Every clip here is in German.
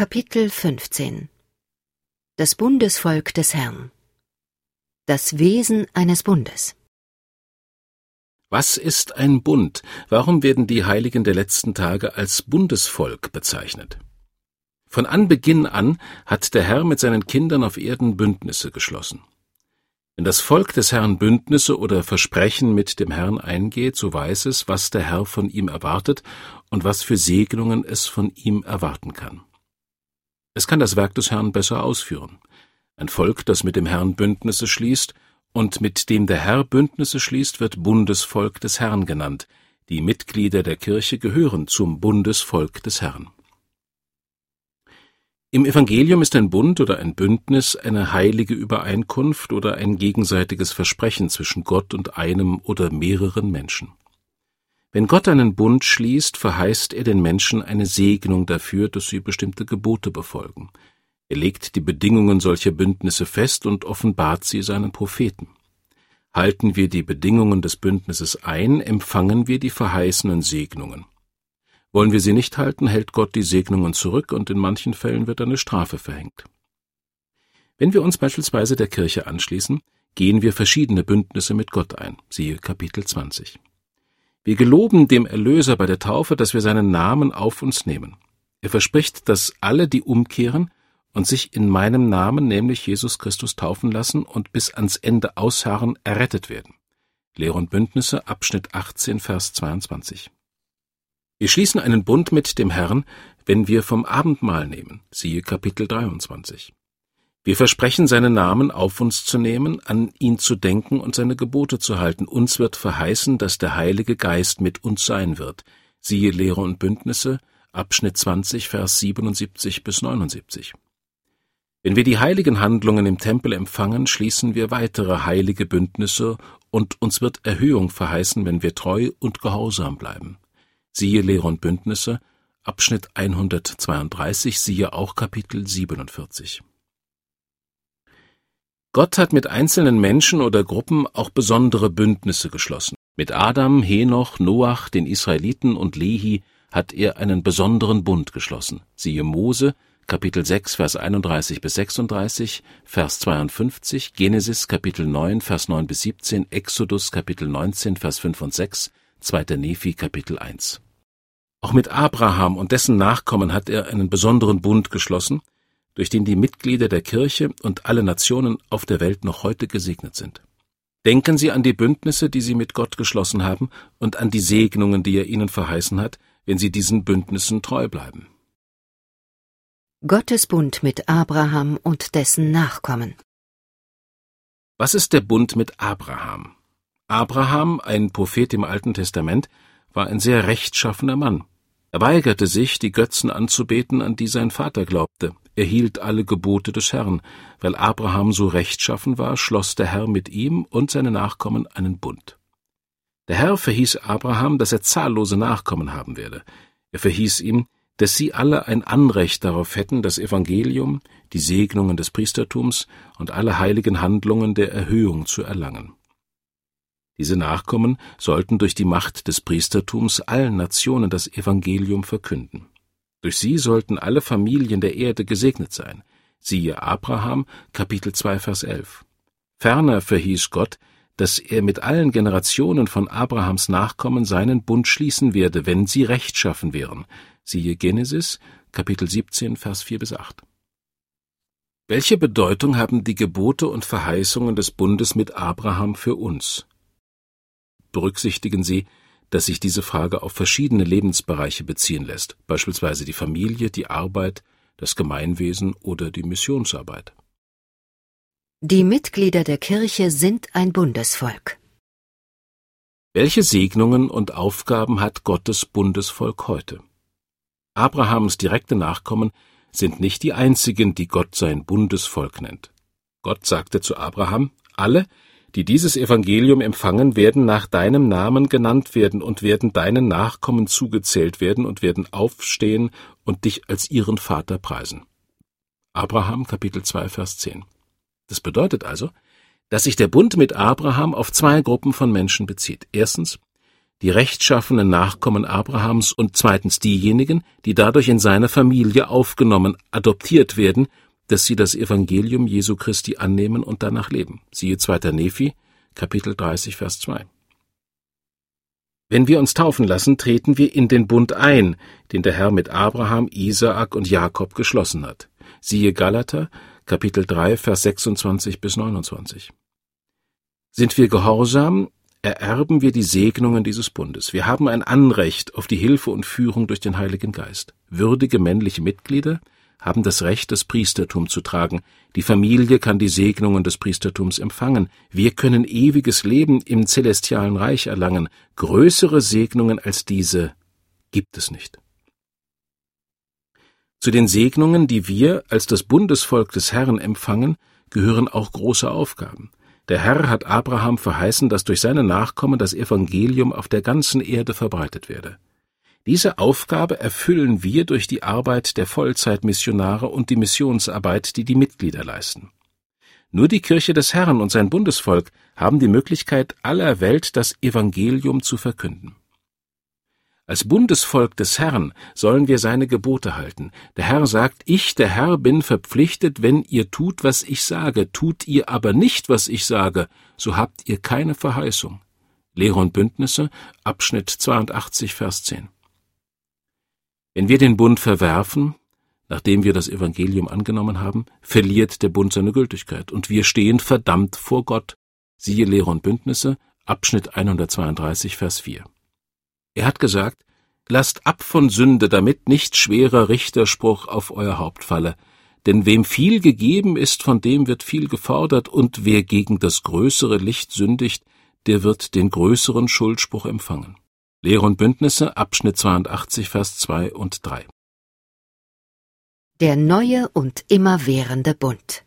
Kapitel 15 Das Bundesvolk des Herrn. Das Wesen eines Bundes. Was ist ein Bund? Warum werden die Heiligen der letzten Tage als Bundesvolk bezeichnet? Von Anbeginn an hat der Herr mit seinen Kindern auf Erden Bündnisse geschlossen. Wenn das Volk des Herrn Bündnisse oder Versprechen mit dem Herrn eingeht, so weiß es, was der Herr von ihm erwartet und was für Segnungen es von ihm erwarten kann. Es kann das Werk des Herrn besser ausführen. Ein Volk, das mit dem Herrn Bündnisse schließt und mit dem der Herr Bündnisse schließt, wird Bundesvolk des Herrn genannt. Die Mitglieder der Kirche gehören zum Bundesvolk des Herrn. Im Evangelium ist ein Bund oder ein Bündnis eine heilige Übereinkunft oder ein gegenseitiges Versprechen zwischen Gott und einem oder mehreren Menschen. Wenn Gott einen Bund schließt, verheißt er den Menschen eine Segnung dafür, dass sie bestimmte Gebote befolgen. Er legt die Bedingungen solcher Bündnisse fest und offenbart sie seinen Propheten. Halten wir die Bedingungen des Bündnisses ein, empfangen wir die verheißenen Segnungen. Wollen wir sie nicht halten, hält Gott die Segnungen zurück und in manchen Fällen wird eine Strafe verhängt. Wenn wir uns beispielsweise der Kirche anschließen, gehen wir verschiedene Bündnisse mit Gott ein, siehe Kapitel 20. Wir geloben dem Erlöser bei der Taufe, dass wir seinen Namen auf uns nehmen. Er verspricht, dass alle, die umkehren und sich in meinem Namen, nämlich Jesus Christus, taufen lassen und bis ans Ende ausharren, errettet werden. Lehre und Bündnisse, Abschnitt 18, Vers 22. Wir schließen einen Bund mit dem Herrn, wenn wir vom Abendmahl nehmen, siehe Kapitel 23. Wir versprechen, seinen Namen auf uns zu nehmen, an ihn zu denken und seine Gebote zu halten. Uns wird verheißen, dass der Heilige Geist mit uns sein wird, siehe Lehre und Bündnisse, Abschnitt 20, Vers 77 bis 79. Wenn wir die heiligen Handlungen im Tempel empfangen, schließen wir weitere heilige Bündnisse und uns wird Erhöhung verheißen, wenn wir treu und gehorsam bleiben. Siehe Lehre und Bündnisse, Abschnitt 132, siehe auch Kapitel 47. Gott hat mit einzelnen Menschen oder Gruppen auch besondere Bündnisse geschlossen. Mit Adam, Henoch, Noach, den Israeliten und Lehi hat er einen besonderen Bund geschlossen. Siehe Mose, Kapitel 6, Vers 31 bis 36, Vers 52, Genesis, Kapitel 9, Vers 9 bis 17, Exodus, Kapitel 19, Vers 5 und 6, 2. Nephi, Kapitel 1. Auch mit Abraham und dessen Nachkommen hat er einen besonderen Bund geschlossen, durch den die Mitglieder der Kirche und alle Nationen auf der Welt noch heute gesegnet sind. Denken Sie an die Bündnisse, die Sie mit Gott geschlossen haben, und an die Segnungen, die er Ihnen verheißen hat, wenn Sie diesen Bündnissen treu bleiben. Gottes Bund mit Abraham und dessen Nachkommen. Was ist der Bund mit Abraham? Abraham, ein Prophet im Alten Testament, war ein sehr rechtschaffener Mann. Er weigerte sich, die Götzen anzubeten, an die sein Vater glaubte. Er hielt alle Gebote des Herrn. Weil Abraham so rechtschaffen war, schloss der Herr mit ihm und seine Nachkommen einen Bund. Der Herr verhieß Abraham, dass er zahllose Nachkommen haben werde. Er verhieß ihm, dass sie alle ein Anrecht darauf hätten, das Evangelium, die Segnungen des Priestertums und alle heiligen Handlungen der Erhöhung zu erlangen. Diese Nachkommen sollten durch die Macht des Priestertums allen Nationen das Evangelium verkünden. Durch sie sollten alle Familien der Erde gesegnet sein. Siehe Abraham, Kapitel 2, Vers 11. Ferner verhieß Gott, dass er mit allen Generationen von Abrahams Nachkommen seinen Bund schließen werde, wenn sie rechtschaffen wären. Siehe Genesis, Kapitel 17, Vers 4 bis 8. Welche Bedeutung haben die Gebote und Verheißungen des Bundes mit Abraham für uns? Berücksichtigen Sie, dass sich diese Frage auf verschiedene Lebensbereiche beziehen lässt, beispielsweise die Familie, die Arbeit, das Gemeinwesen oder die Missionsarbeit. Die Mitglieder der Kirche sind ein Bundesvolk. Welche Segnungen und Aufgaben hat Gottes Bundesvolk heute? Abrahams direkte Nachkommen sind nicht die einzigen, die Gott sein Bundesvolk nennt. Gott sagte zu Abraham: Alle, die dieses Evangelium empfangen, werden nach deinem Namen genannt werden und werden deinen Nachkommen zugezählt werden und werden aufstehen und dich als ihren Vater preisen. Abraham, Kapitel 2, Vers 10. Das bedeutet also, dass sich der Bund mit Abraham auf zwei Gruppen von Menschen bezieht. Erstens die rechtschaffenen Nachkommen Abrahams und zweitens diejenigen, die dadurch in seine Familie aufgenommen, adoptiert werden, dass sie das Evangelium Jesu Christi annehmen und danach leben. Siehe 2. Nephi, Kapitel 30, Vers 2. Wenn wir uns taufen lassen, treten wir in den Bund ein, den der Herr mit Abraham, Isaak und Jakob geschlossen hat. Siehe Galater, Kapitel 3, Vers 26 bis 29. Sind wir gehorsam, ererben wir die Segnungen dieses Bundes. Wir haben ein Anrecht auf die Hilfe und Führung durch den Heiligen Geist. Würdige männliche Mitglieder haben das Recht, das Priestertum zu tragen. Die Familie kann die Segnungen des Priestertums empfangen. Wir können ewiges Leben im celestialen Reich erlangen. Größere Segnungen als diese gibt es nicht. Zu den Segnungen, die wir als das Bundesvolk des Herrn empfangen, gehören auch große Aufgaben. Der Herr hat Abraham verheißen, dass durch seine Nachkommen das Evangelium auf der ganzen Erde verbreitet werde. Diese Aufgabe erfüllen wir durch die Arbeit der Vollzeitmissionare und die Missionsarbeit, die die Mitglieder leisten. Nur die Kirche des Herrn und sein Bundesvolk haben die Möglichkeit, aller Welt das Evangelium zu verkünden. Als Bundesvolk des Herrn sollen wir seine Gebote halten. Der Herr sagt, ich, der Herr, bin verpflichtet, wenn ihr tut, was ich sage. Tut ihr aber nicht, was ich sage, so habt ihr keine Verheißung. Lehre und Bündnisse, Abschnitt 82, Vers 10. Wenn wir den Bund verwerfen, nachdem wir das Evangelium angenommen haben, verliert der Bund seine Gültigkeit und wir stehen verdammt vor Gott. Siehe Lehre und Bündnisse, Abschnitt 132, Vers 4. Er hat gesagt, lasst ab von Sünde, damit nicht schwerer Richterspruch auf euer Haupt falle. Denn wem viel gegeben ist, von dem wird viel gefordert, und wer gegen das größere Licht sündigt, der wird den größeren Schuldspruch empfangen. Lehre und Bündnisse, Abschnitt 82, Vers 2 und 3. Der neue und immerwährende Bund.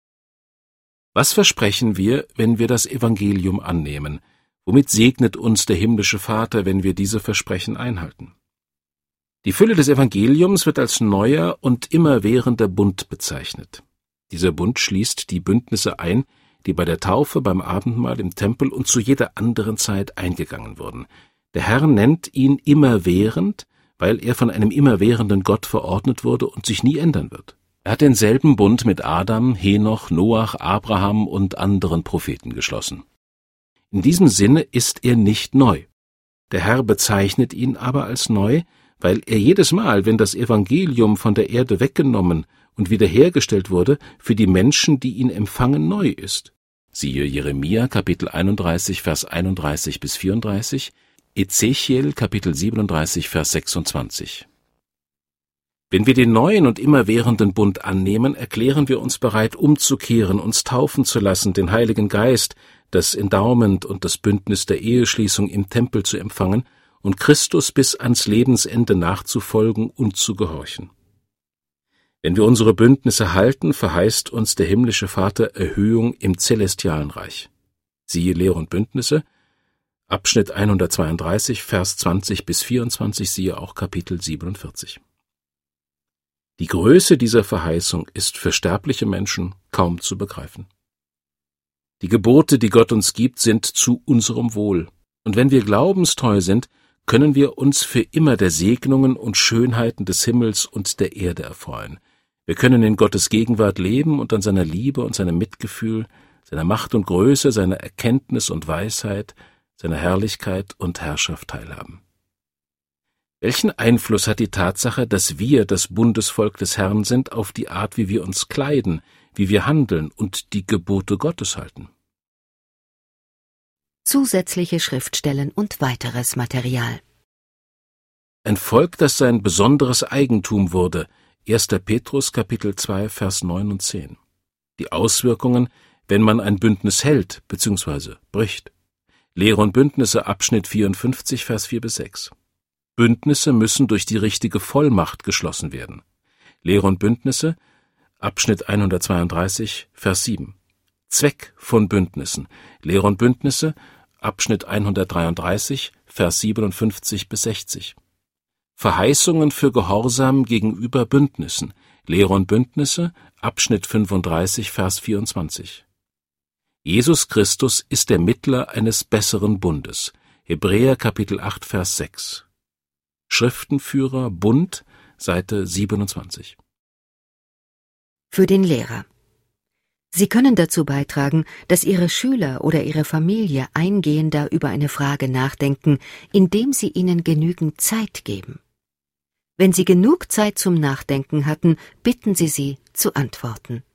Was versprechen wir, wenn wir das Evangelium annehmen? Womit segnet uns der himmlische Vater, wenn wir diese Versprechen einhalten? Die Fülle des Evangeliums wird als neuer und immerwährender Bund bezeichnet. Dieser Bund schließt die Bündnisse ein, die bei der Taufe, beim Abendmahl, im Tempel und zu jeder anderen Zeit eingegangen wurden. Der Herr nennt ihn immerwährend, weil er von einem immerwährenden Gott verordnet wurde und sich nie ändern wird. Er hat denselben Bund mit Adam, Henoch, Noach, Abraham und anderen Propheten geschlossen. In diesem Sinne ist er nicht neu. Der Herr bezeichnet ihn aber als neu, weil er jedes Mal, wenn das Evangelium von der Erde weggenommen und wiederhergestellt wurde, für die Menschen, die ihn empfangen, neu ist. Siehe Jeremia, Kapitel 31, Vers 31 bis 34, Ezechiel, Kapitel 37, Vers 26. Wenn wir den neuen und immerwährenden Bund annehmen, erklären wir uns bereit, umzukehren, uns taufen zu lassen, den Heiligen Geist, das Endowment und das Bündnis der Eheschließung im Tempel zu empfangen und Christus bis ans Lebensende nachzufolgen und zu gehorchen. Wenn wir unsere Bündnisse halten, verheißt uns der himmlische Vater Erhöhung im celestialen Reich. Siehe Lehre und Bündnisse, Abschnitt 132, Vers 20 bis 24, siehe auch Kapitel 47. Die Größe dieser Verheißung ist für sterbliche Menschen kaum zu begreifen. Die Gebote, die Gott uns gibt, sind zu unserem Wohl. Und wenn wir glaubenstreu sind, können wir uns für immer der Segnungen und Schönheiten des Himmels und der Erde erfreuen. Wir können in Gottes Gegenwart leben und an seiner Liebe und seinem Mitgefühl, seiner Macht und Größe, seiner Erkenntnis und Weisheit, seiner Herrlichkeit und Herrschaft teilhaben. Welchen Einfluss hat die Tatsache, dass wir das Bundesvolk des Herrn sind, auf die Art, wie wir uns kleiden, wie wir handeln und die Gebote Gottes halten? Zusätzliche Schriftstellen und weiteres Material. Ein Volk, das sein besonderes Eigentum wurde. 1. Petrus, Kapitel 2, Vers 9 und 10. Die Auswirkungen, wenn man ein Bündnis hält bzw. bricht. Lehre und Bündnisse, Abschnitt 54, Vers 4 bis 6. Bündnisse müssen durch die richtige Vollmacht geschlossen werden. Lehre und Bündnisse, Abschnitt 132, Vers 7. Zweck von Bündnissen. Lehre und Bündnisse, Abschnitt 133, Vers 57 bis 60. Verheißungen für Gehorsam gegenüber Bündnissen. Lehre und Bündnisse, Abschnitt 35, Vers 24. Jesus Christus ist der Mittler eines besseren Bundes. Hebräer Kapitel 8, Vers 6. Schriftenführer Bund, Seite 27. Für den Lehrer. Sie können dazu beitragen, dass Ihre Schüler oder Ihre Familie eingehender über eine Frage nachdenken, indem Sie ihnen genügend Zeit geben. Wenn Sie genug Zeit zum Nachdenken hatten, bitten Sie sie zu antworten.